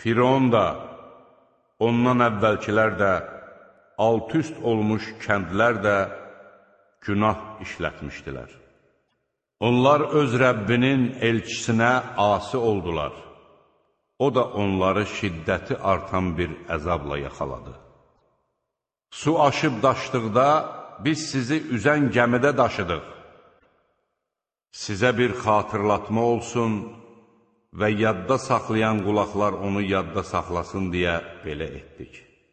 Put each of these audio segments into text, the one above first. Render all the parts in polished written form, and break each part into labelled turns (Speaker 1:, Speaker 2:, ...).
Speaker 1: Firon da, ondan əvvəlkilər də, alt-üst olmuş kəndlər də günah işlətmişdilər. Onlar öz Rəbbinin elçisinə asi oldular. O da onları şiddəti artan bir əzabla yaxaladı. Su aşıb daşdıqda biz sizi üzən gəmidə daşıdıq. Sizə bir xatırlatma olsun və yadda saxlayan qulaqlar onu yadda saxlasın deyə belə etdik.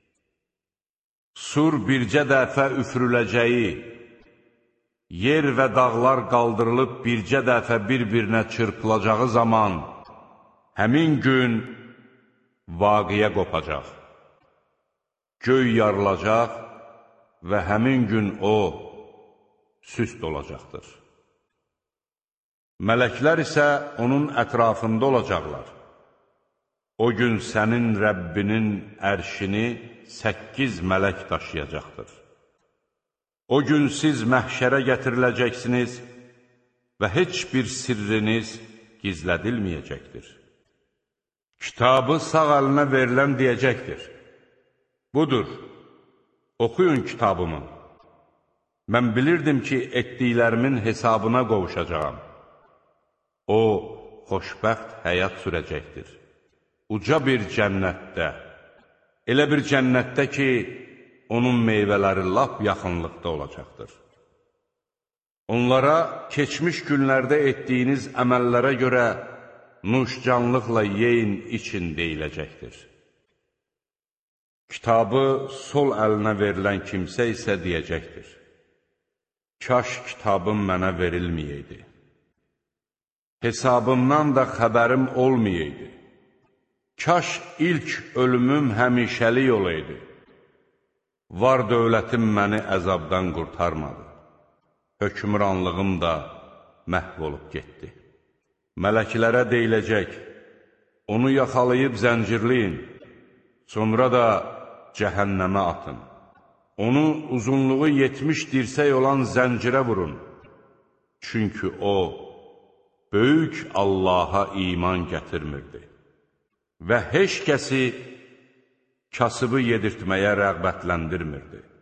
Speaker 1: Sur bircə dəfə üfürüləcəyi, yer və dağlar qaldırılıb bircə dəfə bir-birinə çırpılacağı zaman, həmin gün vaqiyə qopacaq. Göy yarılacaq və həmin gün o süst olacaqdır. Mələklər isə onun ətrafında olacaqlar. O gün sənin Rəbbinin ərşini 8 mələk daşıyacaqdır. O gün siz məhşərə gətiriləcəksiniz və heç bir sirriniz gizlədilməyəcəkdir. Kitabı sağ əlinə verilən deyəcəkdir. Budur, oxuyun kitabımı. Mən bilirdim ki, etdiklərimin hesabına qovuşacağam. O, xoşbəxt həyat sürəcəkdir. Uca bir cənnətdə, elə bir cənnətdə ki, onun meyvələri lap yaxınlıqda olacaqdır. Onlara keçmiş günlərdə etdiyiniz əməllərə görə nuşcanlıqla yeyin, için deyiləcəkdir. Kitabı sol əlinə verilən kimsə isə deyəcəkdir. Kaş kitabım mənə verilməyəydi. Hesabımdan da xəbərim olmayaydı. Kaş ilk ölümüm həmişəlik olaydı. Var dövlətim məni əzabdan qurtarmadı. Hökmranlığım da məhv olub getdi. Mələklərə deyiləcək, onu yaxalayıb zəncirləyin, sonra da cəhənnəmə atın. Onu uzunluğu 70 dirsək olan zəncirə vurun. Çünki o, böyük Allaha iman gətirmirdi və heç kəsi kasıbı yedirtməyə rəğbətləndirmirdi.